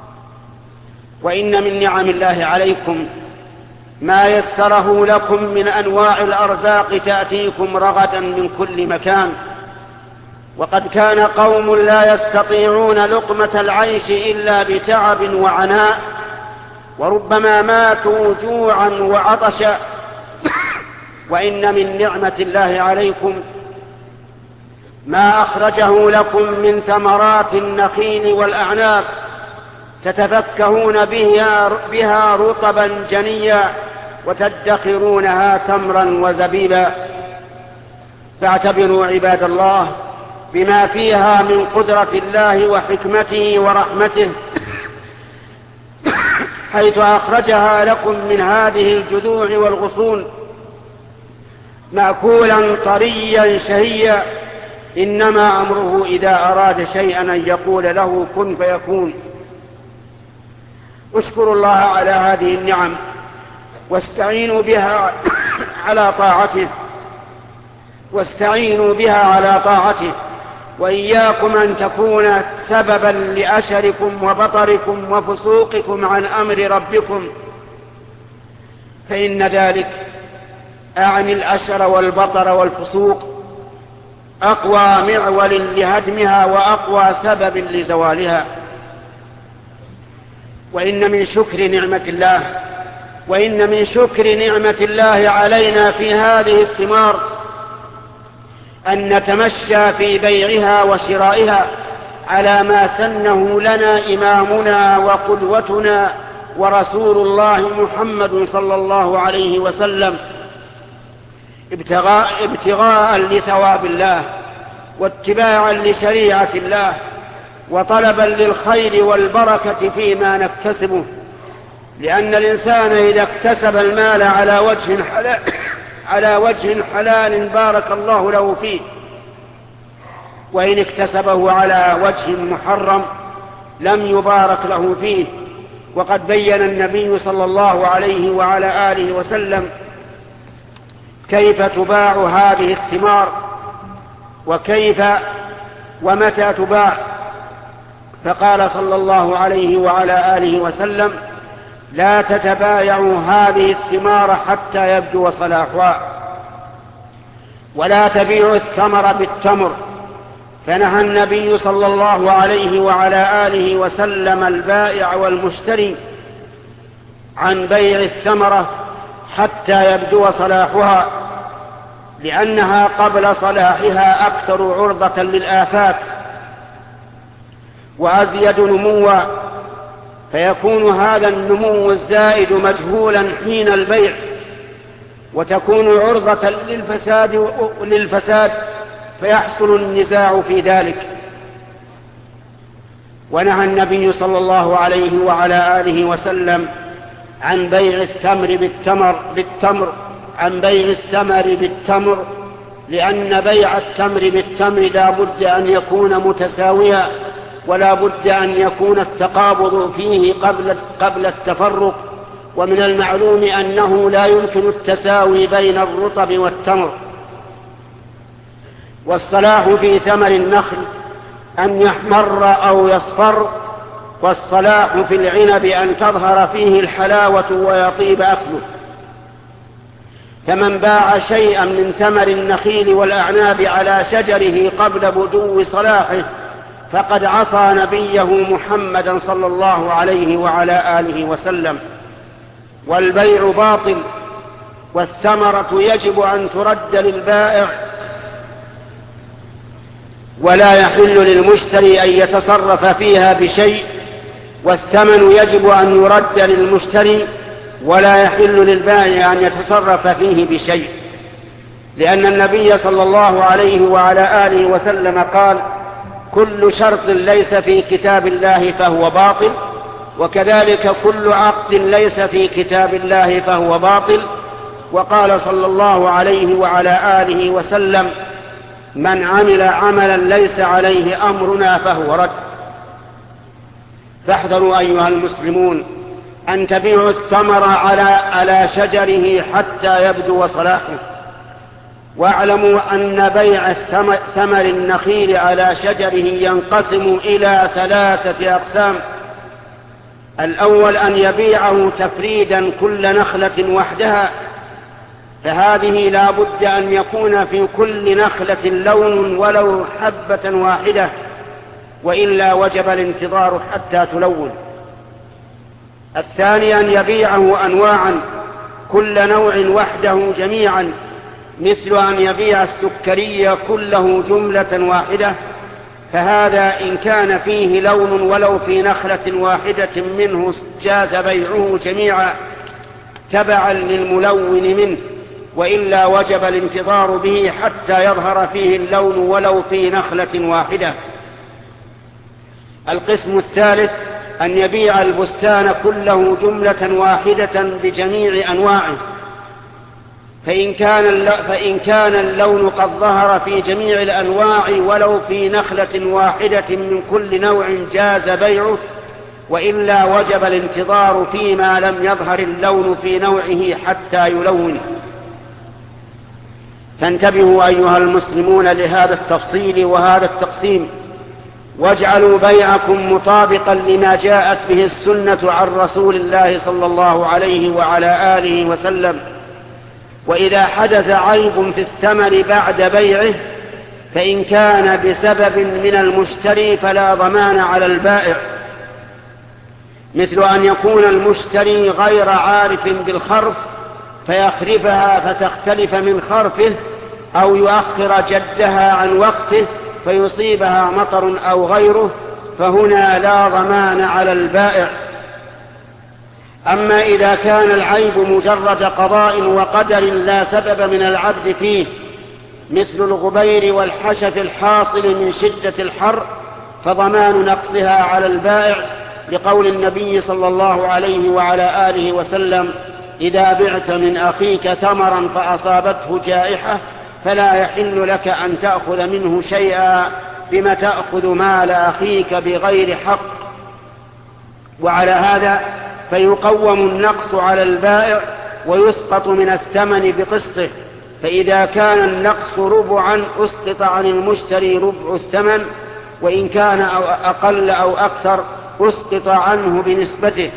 وإن من نعم الله عليكم ما يسره لكم من أنواع الأرزاق تأتيكم رغدا من كل مكان. وقد كان قوم لا يستطيعون لقمة العيش إلا بتعب وعناء، وربما ماتوا جوعا وعطشا. وإن من نعمة الله عليكم ما أخرجه لكم من ثمرات النخيل والأعناب تتفكهون بها, بها رطبا جنيا وتدخرونها تمرا وزبيبا. فاعتبروا عباد الله بما فيها من قدرة الله وحكمته ورحمته، حيث أخرجها لكم من هذه الجذوع والغصون مأكولا طريا شهيا. إنما أمره إذا أراد شيئا أن يقول له كن فيكون. اشكروا الله على هذه النعم واستعينوا بها على طاعته واستعينوا بها على طاعته وإياكم أن تكون سببا لأشركم وبطركم وفسوقكم عن أمر ربكم، فإن ذلك أعني الأشر والبطر والفسوق أقوى معول لهدمها وأقوى سبب لزوالها. وإن من شكر نعمة الله وإن من شكر نعمة الله علينا في هذه الثمار أن نتمشى في بيعها وشرائها على ما سنه لنا إمامنا وقدوتنا ورسول الله محمد صلى الله عليه وسلم، ابتغاء, ابتغاء لثواب الله واتباعا لشريعة الله وطلبا للخير والبركة فيما نكتسبه. لأن الإنسان إذا اكتسب المال على وجه حلال, على وجه حلال بارك الله له فيه، وإن اكتسبه على وجه محرم لم يبارك له فيه. وقد بين النبي صلى الله عليه وعلى آله وسلم كيف تباع هذه الثمار وكيف ومتى تباع، فقال صلى الله عليه وعلى آله وسلم: لا تتبايعوا هذه الثمار حتى يبدو صلاحها، ولا تبيعوا الثمر بالتمر. فنهى النبي صلى الله عليه وعلى آله وسلم البائع والمشتري عن بيع الثمرة حتى يبدو صلاحها، لأنها قبل صلاحها أكثر عرضة للآفات وأزيد نموا، فيكون هذا النمو الزائد مجهولا حين البيع، وتكون عرضة للفساد, للفساد فيحصل النزاع في ذلك. ونهى النبي صلى الله عليه وعلى آله وسلم عن بيع الثمر بالتمر, بالتمر عن بيع الثمر بالتمر لأن بيع التمر بالتمر لا بد أن يكون متساويا، ولا بد أن يكون التقابض فيه قبل, قبل التفرق. ومن المعلوم أنه لا يمكن التساوي بين الرطب والتمر. والصلاح في ثمر النخل أن يحمر أو يصفر، والصلاح في العنب أن تظهر فيه الحلاوة ويطيب أكله. فمن باع شيئا من ثمر النخيل والأعناب على شجره قبل بدو صلاحه فقد عصى نبيه محمدا صلى الله عليه وعلى آله وسلم. والبيع باطل، والثمرة يجب أن ترد للبائع، ولا يحل للمشتري أن يتصرف فيها بشيء. والثمن يجب أن يرد للمشتري، ولا يحل للبائع أن يتصرف فيه بشيء، لأن النبي صلى الله عليه وعلى آله وسلم قال: كل شرط ليس في كتاب الله فهو باطل، وكذلك كل عقد ليس في كتاب الله فهو باطل. وقال صلى الله عليه وعلى آله وسلم: من عمل عملا ليس عليه أمرنا فهو رد. فاحذروا أيها المسلمون أن تبيعوا الثمر على على شجره حتى يبدو صلاحه. واعلموا أن بيع ثمر النخيل على شجره ينقسم إلى ثلاثة أقسام: الأول أن يبيعه تفريدا كل نخلة وحدها، فهذه لا بد أن يكون في كل نخلة لون ولو حبة واحدة، وإلا وجب الانتظار حتى تلون. الثاني أن يبيعه أنواعا كل نوع وحده جميعا، مثل أن يبيع السكري كله جملة واحدة، فهذا إن كان فيه لون ولو في نخلة واحدة منه جاز بيعه جميعا تبعا للملون منه، وإلا وجب الانتظار به حتى يظهر فيه اللون ولو في نخلة واحدة. القسم الثالث أن يبيع البستان كله جملة واحدة بجميع أنواعه، فإن كان, فإن كان اللون قد ظهر في جميع الأنواع ولو في نخلة واحدة من كل نوع جاز بيعه، وإلا وجب الانتظار فيما لم يظهر اللون في نوعه حتى يلون. فانتبهوا أيها المسلمون لهذا التفصيل وهذا التقسيم، واجعلوا بيعكم مطابقا لما جاءت به السنة عن رسول الله صلى الله عليه وعلى آله وسلم. وإذا حدث عيب في الثمر بعد بيعه فإن كان بسبب من المشتري فلا ضمان على البائع، مثل أن يكون المشتري غير عارف بالخرف فيخرفها فتختلف من خرفه، أو يؤخر جدها عن وقته فيصيبها مطر أو غيره، فهنا لا ضمان على البائع. أما إذا كان العيب مجرد قضاء وقدر لا سبب من العبد فيه، مثل الغبير والحشف الحاصل من شدة الحر، فضمان نقصها على البائع، لقول النبي صلى الله عليه وعلى آله وسلم: إذا بعت من أخيك ثمرا فأصابته جائحة فلا يحل لك أن تأخذ منه شيئا، بما تأخذ مال أخيك بغير حق. وعلى هذا فيقوم النقص على البائع ويسقط من الثمن بقسطه، فإذا كان النقص ربعا أسقط عن المشتري ربع الثمن، وإن كان أقل أو أكثر أسقط عنه بنسبته.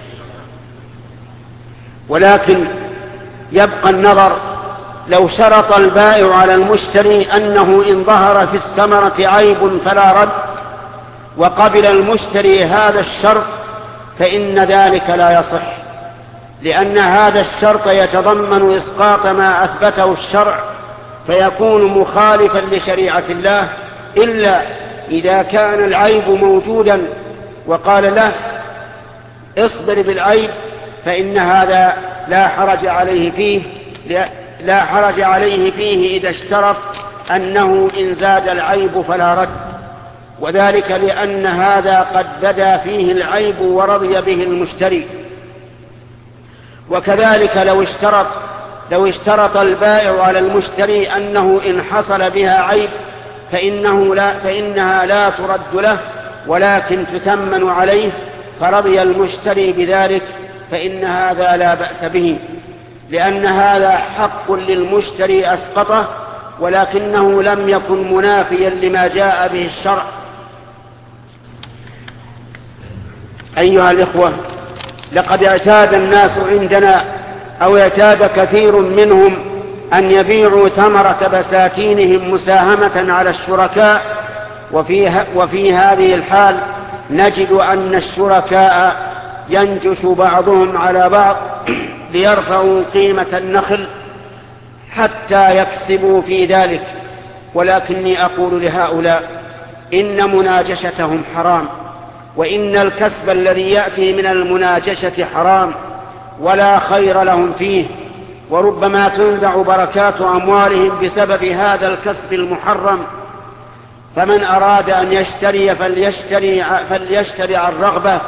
ولكن يبقى النظر: لو شرط البائع على المشتري أنه إن ظهر في الثمرة عيب فلا رد، وقبل المشتري هذا الشرط، فإن ذلك لا يصح، لأن هذا الشرط يتضمن إسقاط ما أثبته الشرع، فيكون مخالفا لشريعة الله، إلا إذا كان العيب موجودا وقال له اصبر بالعيب، فإن هذا لا حرج عليه فيه لا حرج عليه فيه إذا اشترط أنه إن زاد العيب فلا رد، وذلك لأن هذا قد بدا فيه العيب ورضي به المشتري. وكذلك لو اشترط لو اشترط البائع على المشتري أنه إن حصل بها عيب فإنه لا فإنها لا ترد له ولكن تثمن عليه، فرضي المشتري بذلك، فإن هذا لا بأس به، لأن هذا حق للمشتري أسقطه، ولكنه لم يكن منافيا لما جاء به الشرع. أيها الإخوة، لقد اعتاد الناس عندنا أو اعتاد كثير منهم أن يبيعوا ثمرة بساتينهم مساهمة على الشركاء، وفي, وفي هذه الحال نجد أن الشركاء ينجش بعضهم على بعض ليرفعوا قيمة النخل حتى يكسبوا في ذلك. ولكني أقول لهؤلاء: إن مناجشتهم حرام، وإن الكسب الذي يأتي من المناجشة حرام ولا خير لهم فيه، وربما تنزع بركات أموالهم بسبب هذا الكسب المحرم. فمن أراد أن يشتري فليشتري, فليشتري عن رغبة،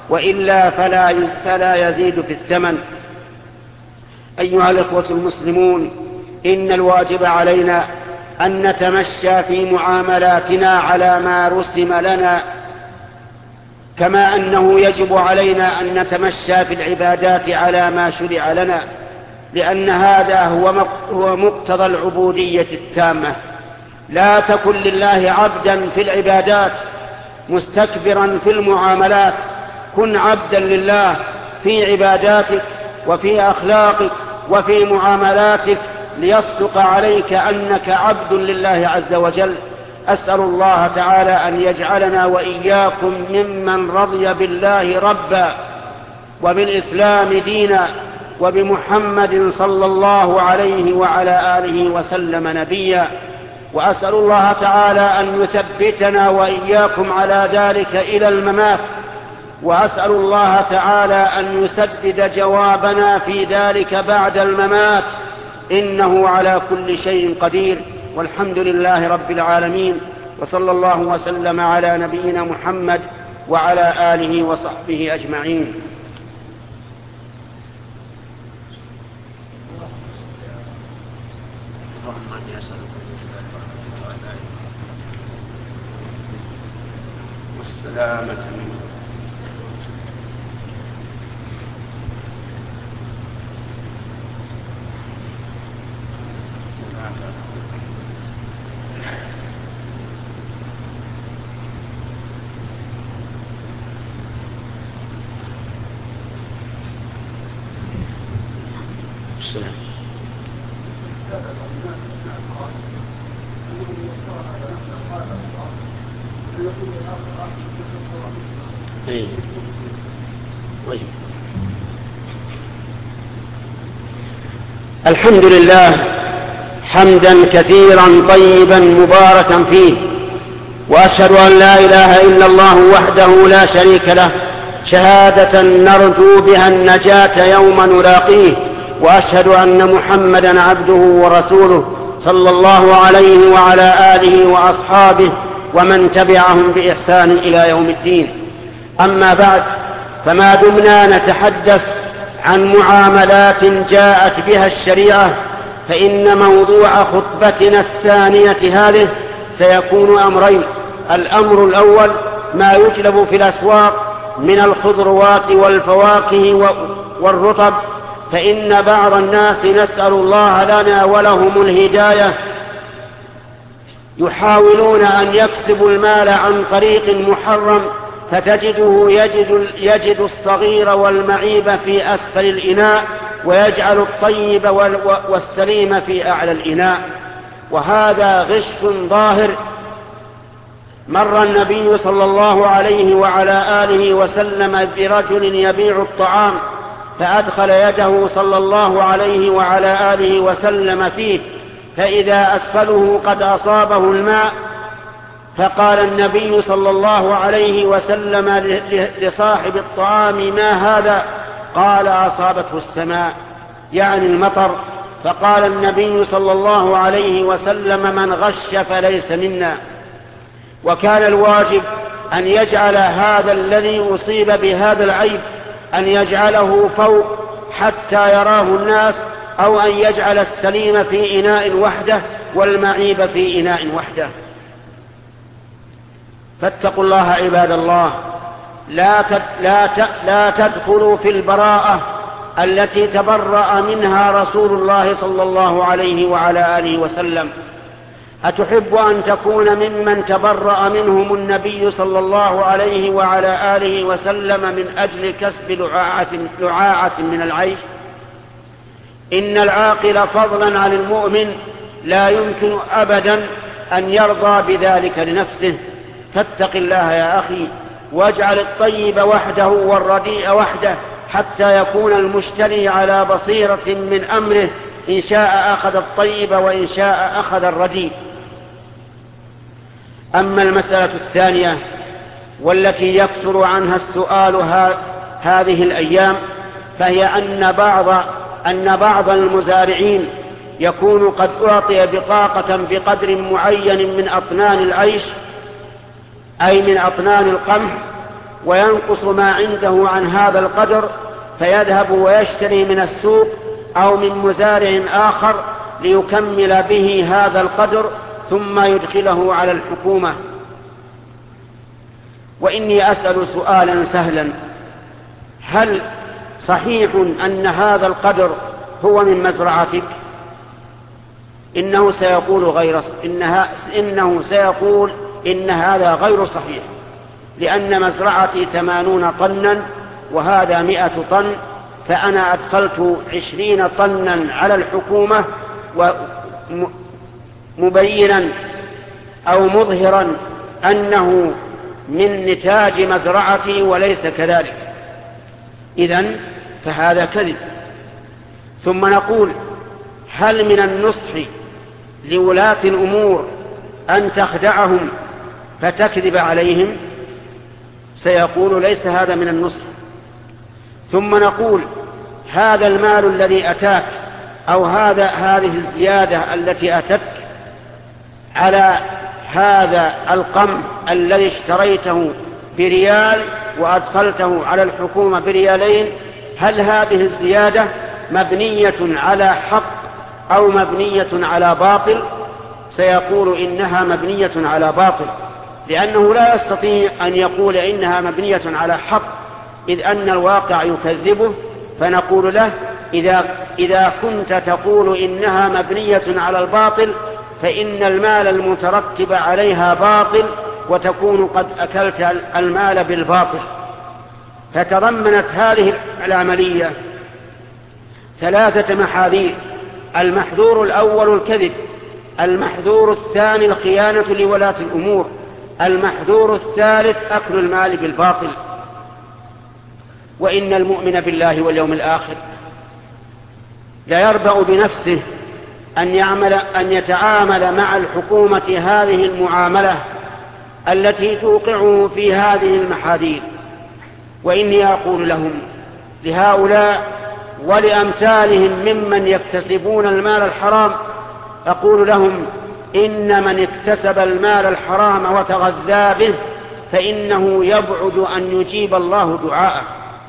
وإلا فلا فلا يزيد في الثمن. أيها الإخوة المسلمون، إن الواجب علينا أن نتمشى في معاملاتنا على ما رسم لنا، كما أنه يجب علينا أن نتمشى في العبادات على ما شرع لنا، لأن هذا هو مقتضى العبودية التامة. لا تكن لله عبدا في العبادات مستكبرا في المعاملات، كن عبدا لله في عباداتك وفي أخلاقك وفي معاملاتك، ليصدق عليك أنك عبد لله عز وجل. أسأل الله تعالى أن يجعلنا وإياكم ممن رضي بالله ربا وبالإسلام دينا وبمحمد صلى الله عليه وعلى آله وسلم نبيا. وأسأل الله تعالى أن يثبتنا وإياكم على ذلك إلى الممات، وأسأل الله تعالى أن يسدد جوابنا في ذلك بعد الممات، إنه على كل شيء قدير. والحمد لله رب العالمين، وصلى الله وسلم على نبينا محمد وعلى آله وصحبه أجمعين. والسلامة السلام. أي. الحمد لله حمدا كثيرا طيبا مباركا فيه، وأشهد أن لا إله إلا الله وحده لا شريك له شهادة نرجو بها النجاة يوم نلاقيه، وأشهد أن محمدا عبده ورسوله صلى الله عليه وعلى آله وأصحابه ومن تبعهم بإحسان إلى يوم الدين. أما بعد، فما دمنا نتحدث عن معاملات جاءت بها الشريعة، فإن موضوع خطبتنا الثانية هذه سيكون أمرين. الأمر الأول ما يجلب في الأسواق من الخضروات والفواكه والرطب، فإن بعض الناس نسأل الله لنا ولهم الهداية يحاولون أن يكسبوا المال عن طريق محرم، فتجده يجد, يجد الصغير والمعيب في أسفل الإناء، ويجعل الطيب والسليم في أعلى الإناء، وهذا غش ظاهر. مر النبي صلى الله عليه وعلى آله وسلم برجل يبيع الطعام، فأدخل يده صلى الله عليه وعلى آله وسلم فيه، فإذا أسفله قد أصابه الماء، فقال النبي صلى الله عليه وسلم لصاحب الطعام: ما هذا؟ قال: أصابته السماء، يعني المطر. فقال النبي صلى الله عليه وسلم: من غش فليس منا. وكان الواجب أن يجعل هذا الذي أصيب بهذا العيب أن يجعله فوق حتى يراه الناس، أو أن يجعل السليم في إناء وحده والمعيب في إناء وحده. فاتقوا الله عباد الله، لا لا لا تدخلوا في البراءة التي تبرأ منها رسول الله صلى الله عليه وعلى آله وسلم. أتحب أن تكون ممن تبرأ منهم النبي صلى الله عليه وعلى آله وسلم من أجل كسب لعاعة, لعاعة من العيش؟ إن العاقل فضلا عن المؤمن لا يمكن أبدا أن يرضى بذلك لنفسه. فاتق الله يا أخي، واجعل الطيب وحده والرديء وحده، حتى يكون المشتري على بصيرة من أمره، إن شاء أخذ الطيب وإن شاء أخذ الرديء. أما المسألة الثانية والتي يكثر عنها السؤال هذه الأيام، فهي أن بعض, أن بعض المزارعين يكون قد أعطي بطاقة بقدر معين من أطنان العيش، أي من أطنان القمح، وينقص ما عنده عن هذا القدر، فيذهب ويشتري من السوق أو من مزارع آخر ليكمل به هذا القدر ثم يدخله على الحكومة. وإني أسأل سؤالا سهلا: هل صحيح أن هذا القدر هو من مزرعتك؟ إنه سيقول غير إنها إنه سيقول إن هذا غير صحيح، لأن مزرعتي ثمانون طنا وهذا مئة طن، فأنا أدخلت عشرين طنا على الحكومة مبينا أو مظهرا أنه من نتاج مزرعتي وليس كذلك، إذن فهذا كذب. ثم نقول: هل من النصح لولاة الأمور أن تخدعهم فتكذب عليهم؟ سيقول: ليس هذا من النصح. ثم نقول: هذا المال الذي أتاك أو هذا هذه الزيادة التي أتتك على هذا القمح الذي اشتريته بريال وأدخلته على الحكومة بريالين، هل هذه الزيادة مبنية على حق أو مبنية على باطل؟ سيقول: إنها مبنية على باطل، لأنه لا يستطيع أن يقول إنها مبنية على حق إذ أن الواقع يكذبه. فنقول له: إذا, إذا كنت تقول إنها مبنية على الباطل فإن المال المترتب عليها باطل، وتكون قد أكلت المال بالباطل. فتضمنت هذه العملية ثلاثة محاذير: المحذور الأول الكذب، المحذور الثاني الخيانة لولاة الأمور، المحذور الثالث أكل المال بالباطل. وإن المؤمن بالله واليوم الآخر لا يربأ بنفسه أن يعمل أن يتعامل مع الحكومة هذه المعاملة التي توقعه في هذه المحاذير. وإني أقول لهم، لهؤلاء ولأمثالهم ممن يكتسبون المال الحرام، أقول لهم: إن من اكتسب المال الحرام وتغذى به فإنه يبعد أن يجيب الله دعاءه،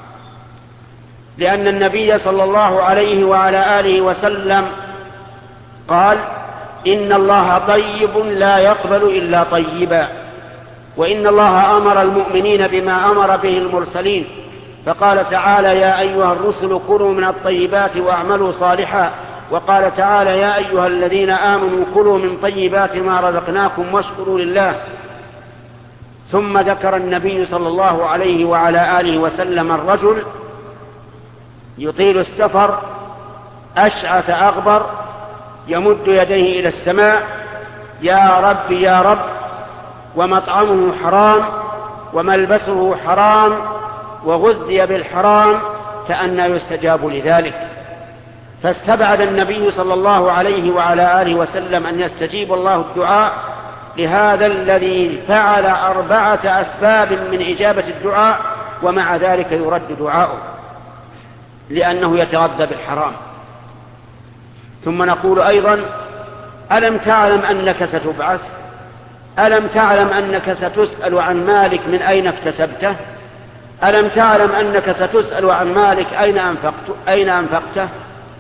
لأن النبي صلى الله عليه وعلى آله وسلم قال: إن الله طيب لا يقبل إلا طيبا. وإن الله أمر المؤمنين بما أمر به المرسلين، فقال تعالى: يا أيها الرسل كلوا من الطيبات واعملوا صالحا. وقال تعالى: يا أيها الذين آمنوا كلوا من طيبات ما رزقناكم واشكروا لله. ثم ذكر النبي صلى الله عليه وعلى آله وسلم الرجل يطيل السفر أشعث أغبر يمد يديه إلى السماء: يا رب يا رب، ومطعمه حرام وملبسه حرام وغذي بالحرام، فأنى يستجاب لذلك؟ فاستبعد النبي صلى الله عليه وعلى آله وسلم أن يستجيب الله الدعاء لهذا الذي فعل أربعة أسباب من إجابة الدعاء، ومع ذلك يرد دعاؤه لأنه يتغذى بالحرام. ثم نقول أيضا: ألم تعلم أنك ستبعث؟ ألم تعلم أنك ستسأل عن مالك من أين اكتسبته؟ ألم تعلم أنك ستسأل عن مالك أين أنفقته؟ أين أنفقته؟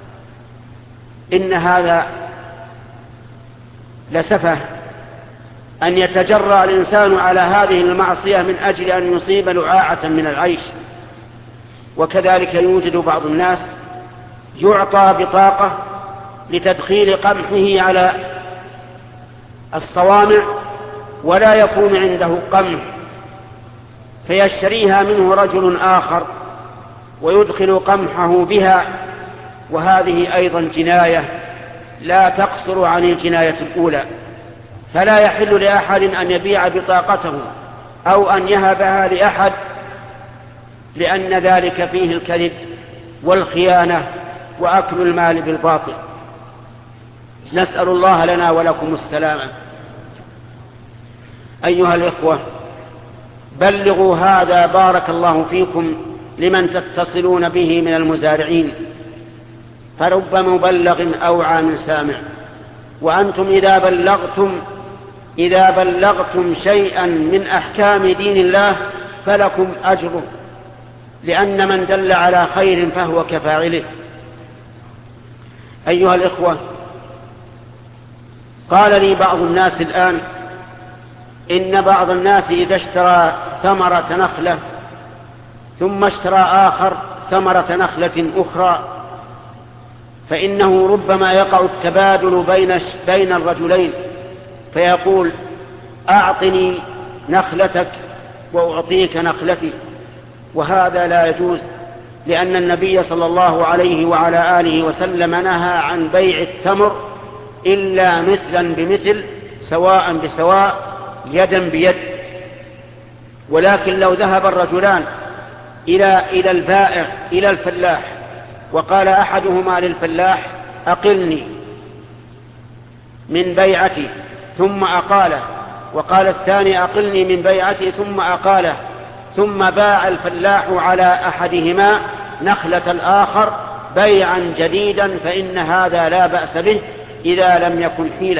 إن هذا لسفه أن يتجرأ الإنسان على هذه المعصية من أجل أن يصيب لعاعة من العيش. وكذلك يوجد بعض الناس يعطى بطاقة لتدخيل قمحه على الصوامع ولا يكون عنده قمح، فيشتريها منه رجل آخر ويدخل قمحه بها، وهذه أيضا جناية لا تقصر عن الجناية الأولى. فلا يحل لأحد أن يبيع بطاقته أو أن يهبها لأحد، لأن ذلك فيه الكذب والخيانة وأكل المال بالباطل. نسأل الله لنا ولكم السلامة. أيها الإخوة، بلغوا هذا بارك الله فيكم لمن تتصلون به من المزارعين، فرب مبلغ أوعى من سامع. وأنتم إذا بلغتم إذا بلغتم شيئا من أحكام دين الله فلكم أجره، لأن من دل على خير فهو كفاعله. أيها الإخوة، قال لي بعض الناس الآن إن بعض الناس إذا اشترى ثمرة نخلة ثم اشترى آخر ثمرة نخلة أخرى فإنه ربما يقع التبادل بين بين الرجلين، فيقول أعطني نخلتك وأعطيك نخلتي، وهذا لا يجوز، لأن النبي صلى الله عليه وعلى آله وسلم نهى عن بيع التمر إلا مثلا بمثل سواء بسواء يدا بيد. ولكن لو ذهب الرجلان إلى إلى البائع إلى الفلاح وقال أحدهما للفلاح أقلني من بيعتي ثم أقاله، وقال الثاني أقلني من بيعتي ثم أقاله، ثم باع الفلاح على أحدهما نخلة الآخر بيعا جديدا، فإن هذا لا بأس به إذا لم يكن حيلة.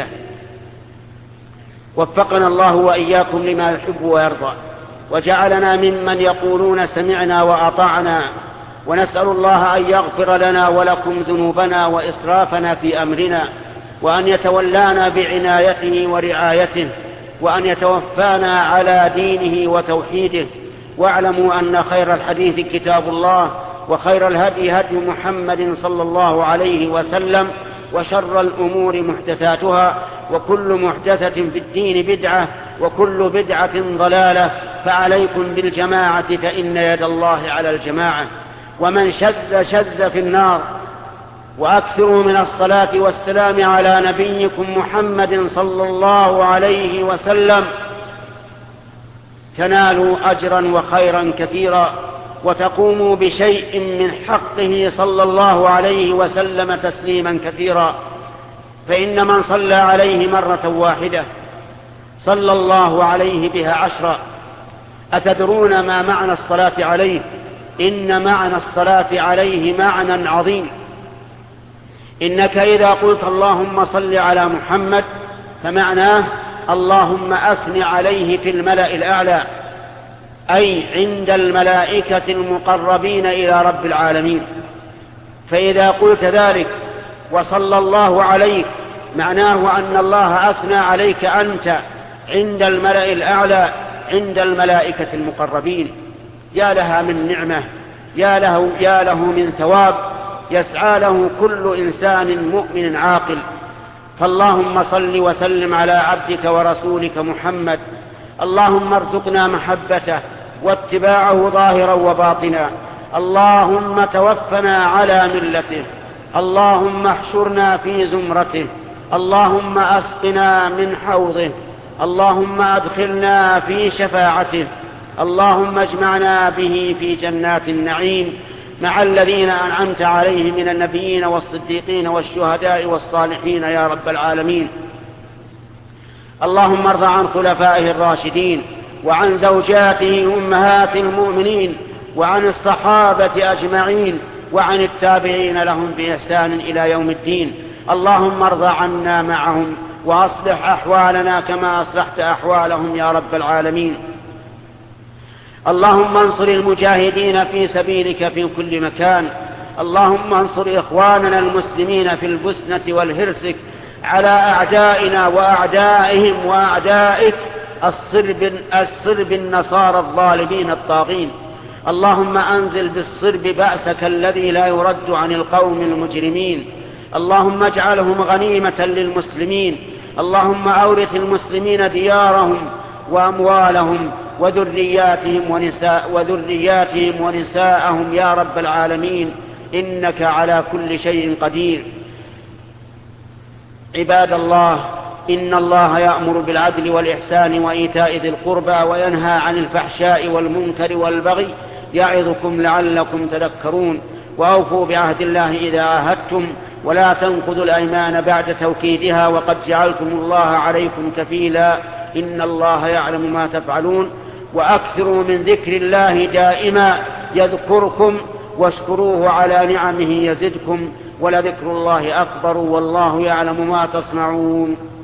وفقنا الله وإياكم لما يحب ويرضى، وجعلنا ممن يقولون سمعنا وأطعنا، ونسأل الله أن يغفر لنا ولكم ذنوبنا وإسرافنا في أمرنا، وأن يتولانا بعنايته ورعايته، وأن يتوفانا على دينه وتوحيده. واعلموا أن خير الحديث كتاب الله، وخير الهدي هدي محمد صلى الله عليه وسلم، وشر الأمور محدثاتها، وكل محدثة في الدين بدعة، وكل بدعة ضلالة، فعليكم بالجماعة فإن يد الله على الجماعة، ومن شذ شذ في النار. وأكثروا من الصلاة والسلام على نبيكم محمد صلى الله عليه وسلم تنالوا أجرا وخيرا كثيرا، وتقوموا بشيء من حقه صلى الله عليه وسلم تسليما كثيرا، فإن من صلى عليه مرة واحدة صلى الله عليه بها عشرا. أتدرون ما معنى الصلاة عليه؟ إن معنى الصلاة عليه معنى عظيم. إنك إذا قلت اللهم صل على محمد فمعناه اللهم أثن عليه في الملأ الأعلى، أي عند الملائكة المقربين إلى رب العالمين. فإذا قلت ذلك وصلى الله عليك معناه أن الله أثنى عليك أنت عند الملأ الأعلى عند الملائكة المقربين. يا لها من نعمة، يا له, يا له من ثواب يسعى له كل إنسان مؤمن عاقل. فاللهم صل وسلم على عبدك ورسولك محمد. اللهم ارزقنا محبته واتباعه ظاهرا وباطنا. اللهم توفنا على ملته. اللهم احشرنا في زمرته. اللهم أسقنا من حوضه. اللهم أدخلنا في شفاعته. اللهم اجمعنا به في جنات النعيم مع الذين أنعمت عليهم من النبيين والصديقين والشهداء والصالحين يا رب العالمين. اللهم ارض عن خلفائه الراشدين، وعن زوجاته أمهات المؤمنين، وعن الصحابة أجمعين، وعن التابعين لهم بإحسان إلى يوم الدين. اللهم ارض عنا معهم، وأصلح أحوالنا كما أصلحت أحوالهم يا رب العالمين. اللهم انصر المجاهدين في سبيلك في كل مكان. اللهم انصر إخواننا المسلمين في البسنة والهرسك على أعدائنا وأعدائهم وأعدائك الصرب, الصرب النصارى الظالمين الطاغين. اللهم أنزل بالصرب بأسك الذي لا يرد عن القوم المجرمين. اللهم اجعلهم غنيمة للمسلمين. اللهم أورث المسلمين ديارهم وأموالهم وذرياتهم ونساء وذرياتهم ونساءهم يا رب العالمين، إنك على كل شيء قدير. عباد الله، إن الله يأمر بالعدل والإحسان وإيتاء ذي القربى وينهى عن الفحشاء والمنكر والبغي يعظكم لعلكم تذكرون. وأوفوا بعهد الله إذا عاهدتم، ولا تنقضوا الأيمان بعد توكيدها، وقد جعلتم الله عليكم كفيلا، إن الله يعلم ما تفعلون. وأكثروا من ذكر الله دائما يذكركم، واشكروه على نعمه يزدكم، ولذكر الله أكبر، والله يعلم ما تصنعون.